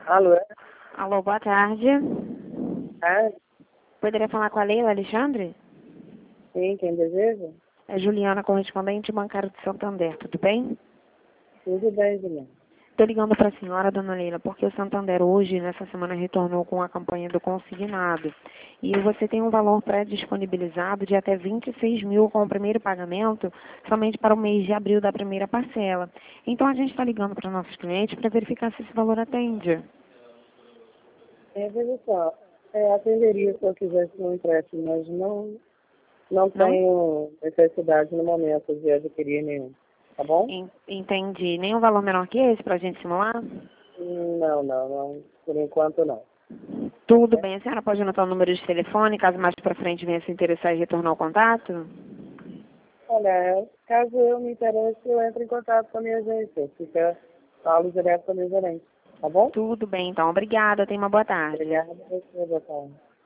Alô? Alô, boa tarde. Ah, Poderia falar com a Leila Alexandre? sim, quem deseja? É Juliana, correspondente bancário de Santander, tudo bem? Tudo bem, Juliana. Estou ligando para a senhora, dona Leila, porque o Santander hoje, nessa semana, retornou com a campanha do consignado. E você tem um valor pré-disponibilizado de até 26 mil com o primeiro pagamento, somente para o mês de abril da primeira parcela. Então a gente está ligando para nossos clientes para verificar se esse valor atende. Veja só, atenderia se eu quisesse um empréstimo, mas não Não? tenho necessidade no momento de adquirir nenhum, tá bom? Entendi. Nenhum valor menor que esse para a gente simular? Não, por enquanto não. Tudo bem. A senhora pode anotar o número de telefone, caso mais para frente venha se interessar e retornar o contato? Olha, caso eu me interesse, eu entro em contato com a minha agência, falo direto com a minha gerente, tá bom? Tudo bem, então. Obrigada. Tenha uma boa tarde. Obrigada a você, boa tarde.